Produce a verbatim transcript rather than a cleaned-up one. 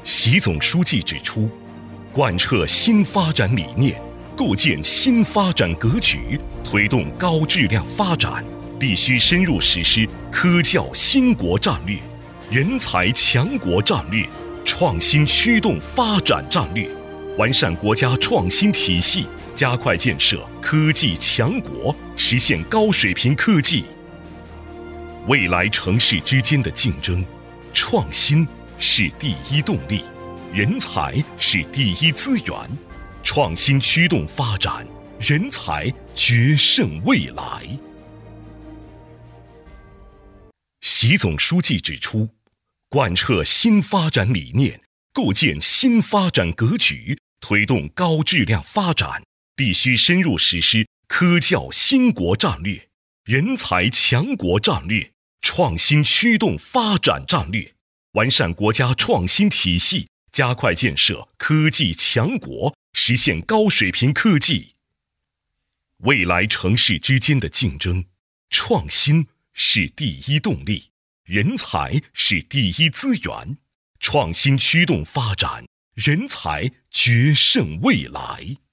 习总书记指出，贯彻新发展理念，构建新发展格局，推动高质量发展，必须深入实施科教兴国战略、人才强国战略、创新驱动发展战略，完善国家创新体系，加快建设科技强国，实现高水平科技。未来城市之间的竞争，创新是第一动力，人才是第一资源，创新驱动发展，人才决胜未来。习总书记指出，贯彻新发展理念，构建新发展格局，推动高质量发展，必须深入实施科教兴国战略、人才强国战略、创新驱动发展战略，完善国家创新体系，加快建设科技强国，实现高水平科技。未来城市之间的竞争，创新是第一动力，人才是第一资源，创新驱动发展，人才决胜未来。